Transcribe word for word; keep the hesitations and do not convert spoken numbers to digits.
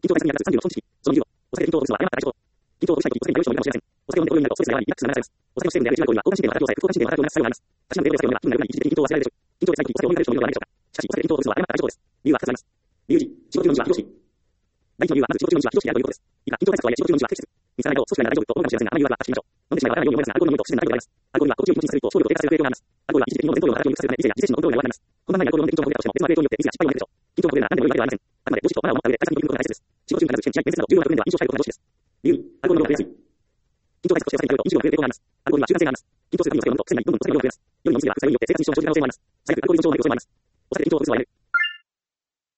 緊張対策に役立つさんじゅうろく本知識。そのにじゅうご、お酒で緊張をほぐすのは誤った対処法。緊張をほぐしたいとき、お酒による人もいるかもしれません。お酒を飲んで心になるとストレスが和らぎ、リラックスが流れます。お酒の成分であるジルアルコールは交感神経の働きを抑え、副交感神経の働きを促す作用があります。たしなむ程度でお酒を飲めば気分が良くなり、一時的に緊張を忘れられるでしょう。緊張をしたいとき、お酒を飲みかける人もいるのではないでしょうか。しかし、お酒で緊張をほぐすのは誤った対処法です。理由はふたつあります。理由いち、仕事中の日は非常識。第一の理由は、まず仕事中の日は非常識であるということです。以下、緊張対策とはいえ仕事中の日は不適切。見つからないと少しぐらいなら大丈夫と思うかもしれませんが、あまり誘惑は避けましょう。飲んでしまえばわからないように思いますが、アルコールの飲むと不自然なアルコールになります。アルコールには心地よい気持ちにさせると、聴力を低下させる影響があります。アルコールは一時的に脳前頭葉の働きを良くさせるため、理性や理性心のコントロールが弱くなります。こんな前にアルコールを飲んで緊張をほぐれたとしても、別の影響によって理性や失敗を招くでしょう。緊張をほぐれるなら何でも良いわけではありません。あくまでロジックとマナーを持った上で対策に取り組むことが大切です。仕事中に必ず試験、試合、面接など重要な局面では緊張したいことが常識です。理由に、アルコールの量を増やす。緊張対策としてお酒に頼ると、飲酒量が増える傾向があります。アルコールには中和性があります。緊張するためにお酒を飲むと、癖になり、どんどんお酒の量が増えます。夜に飲みすぎれば副作用によって生活に支障を生じる可能性もあります。最悪、アルコール依存症を招く恐れもあります。お酒で緊張をほぐすのはやめる。